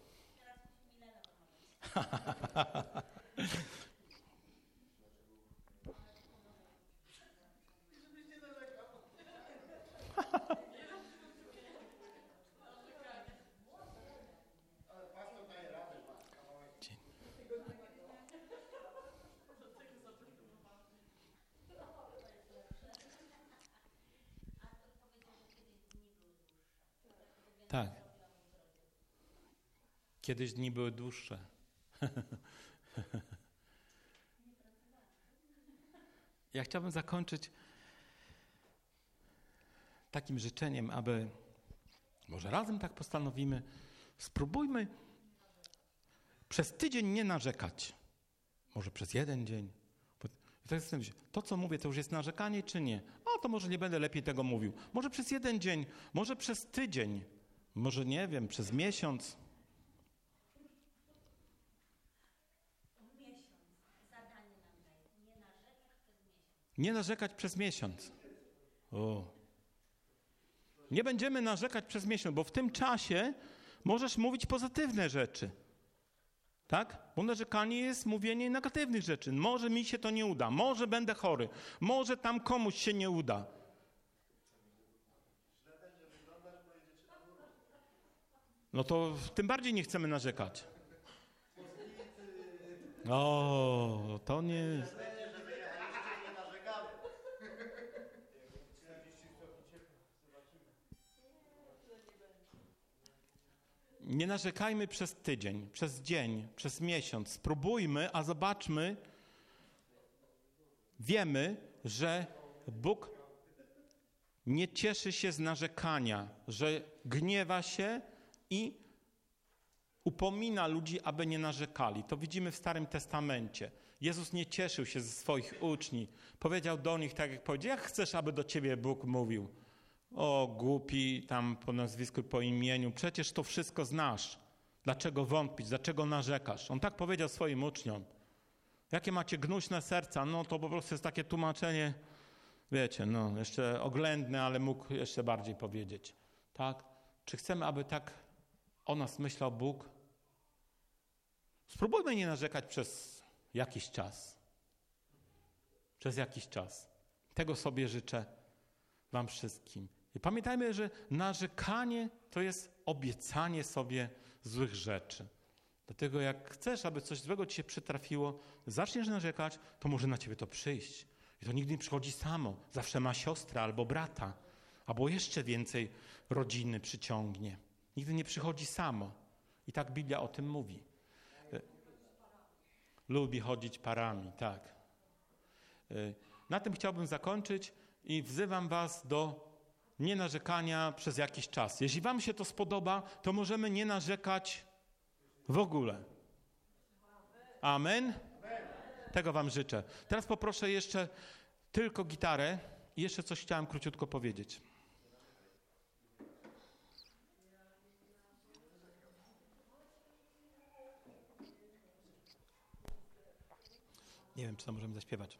Tak. Kiedyś dni były dłuższe. Ja chciałbym zakończyć takim życzeniem, aby może razem tak postanowimy, spróbujmy przez tydzień nie narzekać. Może przez jeden dzień. To, co mówię, to już jest narzekanie, czy nie? To może nie będę lepiej tego mówił. Może przez jeden dzień, może przez tydzień, może nie wiem, przez miesiąc. Nie narzekać przez miesiąc. Nie będziemy narzekać przez miesiąc, bo w tym czasie możesz mówić pozytywne rzeczy. Tak? Bo narzekanie jest mówienie negatywnych rzeczy. Może mi się to nie uda, może będę chory, może tam komuś się nie uda. No to tym bardziej nie chcemy narzekać. To nie... Nie narzekajmy przez tydzień, przez dzień, przez miesiąc. Spróbujmy, a zobaczmy. Wiemy, że Bóg nie cieszy się z narzekania, że gniewa się i upomina ludzi, aby nie narzekali. To widzimy w Starym Testamencie. Jezus nie cieszył się ze swoich uczniów. Powiedział do nich, tak jak powiedział, jak chcesz, aby do ciebie Bóg mówił? O, głupi, tam po nazwisku i po imieniu, przecież to wszystko znasz. Dlaczego wątpić, dlaczego narzekasz? On tak powiedział swoim uczniom. Jakie macie gnuśne serca? No to po prostu jest takie tłumaczenie, wiecie, no jeszcze oględne, ale mógł jeszcze bardziej powiedzieć. Tak? Czy chcemy, aby tak o nas myślał Bóg? Spróbujmy nie narzekać przez jakiś czas. Przez jakiś czas. Tego sobie życzę wam wszystkim. I pamiętajmy, że narzekanie to jest obiecanie sobie złych rzeczy. Dlatego jak chcesz, aby coś złego ci się przytrafiło, zaczniesz narzekać, to może na ciebie to przyjść. I to nigdy nie przychodzi samo. Zawsze ma siostrę albo brata, albo jeszcze więcej rodziny przyciągnie. Nigdy nie przychodzi samo. I tak Biblia o tym mówi. Lubi chodzić parami, tak. Na tym chciałbym zakończyć i wzywam was do nienarzekania przez jakiś czas. Jeśli wam się to spodoba, to możemy nie narzekać w ogóle. Amen? Tego wam życzę. Teraz poproszę jeszcze tylko gitarę i jeszcze coś chciałem króciutko powiedzieć. Nie wiem, czy to możemy zaśpiewać.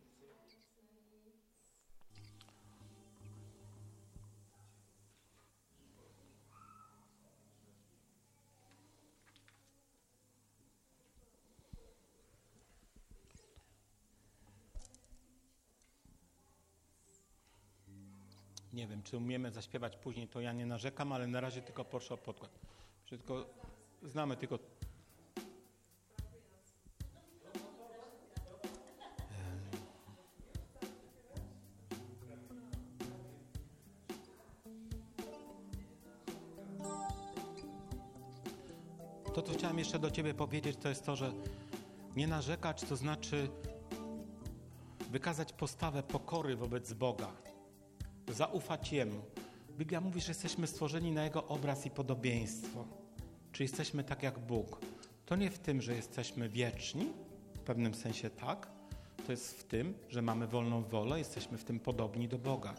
Nie wiem, czy umiemy zaśpiewać później, to ja nie narzekam, ale na razie tylko proszę o podkład. Tylko znamy tylko... To, co chciałem jeszcze do ciebie powiedzieć, to jest to, że nie narzekać, to znaczy wykazać postawę pokory wobec Boga. Zaufać Jemu. Biblia mówi, że jesteśmy stworzeni na Jego obraz i podobieństwo. Czyli jesteśmy tak jak Bóg. To nie w tym, że jesteśmy wieczni, w pewnym sensie tak. To jest w tym, że mamy wolną wolę, jesteśmy w tym podobni do Boga.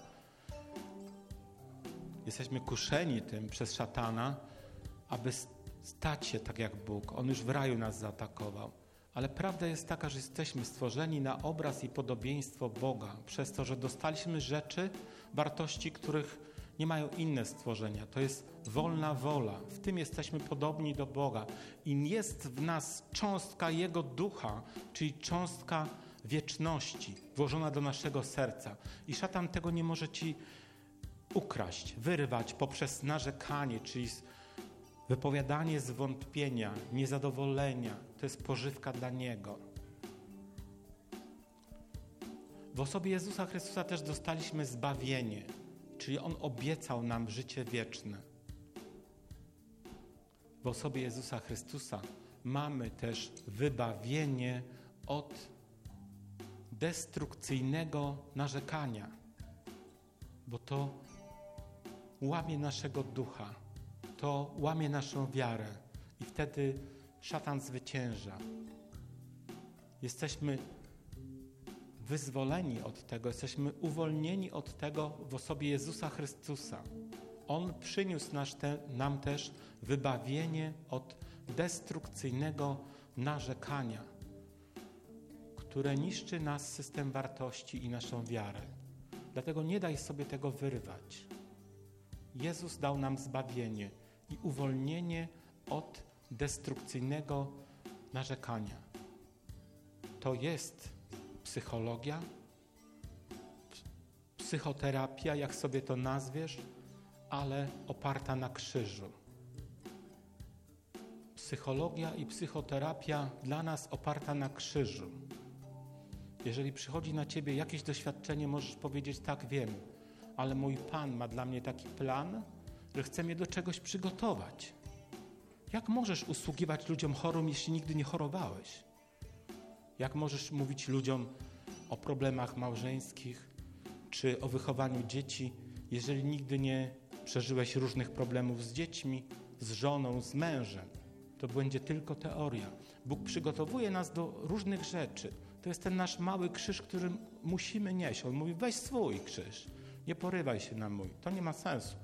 Jesteśmy kuszeni tym przez szatana, aby stać się tak jak Bóg. On już w raju nas zaatakował. Ale prawda jest taka, że jesteśmy stworzeni na obraz i podobieństwo Boga, przez to, że dostaliśmy rzeczy, wartości, których nie mają inne stworzenia. To jest wolna wola. W tym jesteśmy podobni do Boga. I jest w nas cząstka Jego ducha, czyli cząstka wieczności, włożona do naszego serca. I szatan tego nie może ci ukraść, wyrwać poprzez narzekanie, czyli wypowiadanie zwątpienia, niezadowolenia. To jest pożywka dla Niego. W osobie Jezusa Chrystusa też dostaliśmy zbawienie, czyli On obiecał nam życie wieczne. W osobie Jezusa Chrystusa mamy też wybawienie od destrukcyjnego narzekania, bo to łamie naszego ducha, to łamie naszą wiarę i wtedy szatan zwycięża. Jesteśmy wyzwoleni od tego, jesteśmy uwolnieni od tego w osobie Jezusa Chrystusa. On przyniósł nam też wybawienie od destrukcyjnego narzekania, które niszczy nasz system wartości i naszą wiarę. Dlatego nie daj sobie tego wyrwać. Jezus dał nam zbawienie i uwolnienie od destrukcyjnego narzekania. To jest psychologia, psychoterapia, jak sobie to nazwiesz, ale oparta na krzyżu. Psychologia i psychoterapia dla nas oparta na krzyżu. Jeżeli przychodzi na ciebie jakieś doświadczenie, możesz powiedzieć: tak, wiem, ale mój Pan ma dla mnie taki plan, że chce mnie do czegoś przygotować. Jak możesz usługiwać ludziom chorym, jeśli nigdy nie chorowałeś? Jak możesz mówić ludziom o problemach małżeńskich czy o wychowaniu dzieci, jeżeli nigdy nie przeżyłeś różnych problemów z dziećmi, z żoną, z mężem? To będzie tylko teoria. Bóg przygotowuje nas do różnych rzeczy. To jest ten nasz mały krzyż, który musimy nieść. On mówi: weź swój krzyż. Nie porywaj się na mój. To nie ma sensu.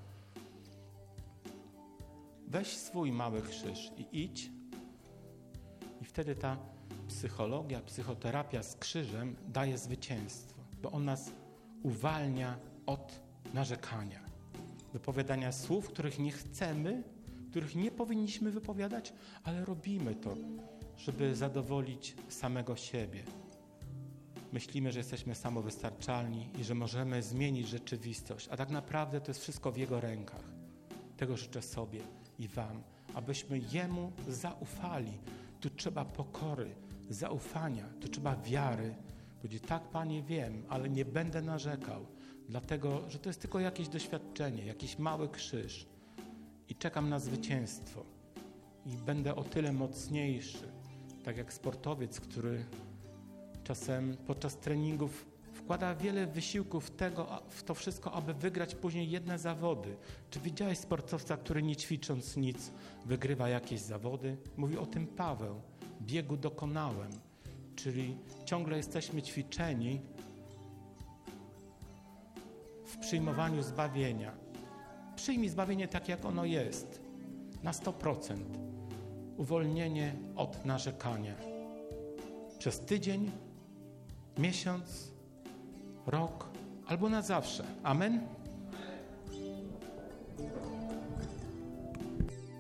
Weź swój mały krzyż i idź. I wtedy ta psychologia, psychoterapia z krzyżem daje zwycięstwo, bo on nas uwalnia od narzekania, wypowiadania słów, których nie chcemy, których nie powinniśmy wypowiadać, ale robimy to, żeby zadowolić samego siebie. Myślimy, że jesteśmy samowystarczalni i że możemy zmienić rzeczywistość, a tak naprawdę to jest wszystko w Jego rękach. Tego życzę sobie i wam, abyśmy Jemu zaufali. Tu trzeba pokory, zaufania, tu trzeba wiary. Powiedzieć, tak, Panie, wiem, ale nie będę narzekał, dlatego, że to jest tylko jakieś doświadczenie, jakiś mały krzyż i czekam na zwycięstwo. I będę o tyle mocniejszy, tak jak sportowiec, który czasem podczas treningów wkłada wiele wysiłków w to wszystko, aby wygrać później jedne zawody. Czy widziałeś sportowca, który nie ćwicząc nic wygrywa jakieś zawody? Mówi o tym Paweł. Biegu dokonałem. Czyli ciągle jesteśmy ćwiczeni w przyjmowaniu zbawienia. Przyjmij zbawienie tak, jak ono jest. Na 100%. Uwolnienie od narzekania. Przez tydzień, miesiąc, rok albo na zawsze. Amen?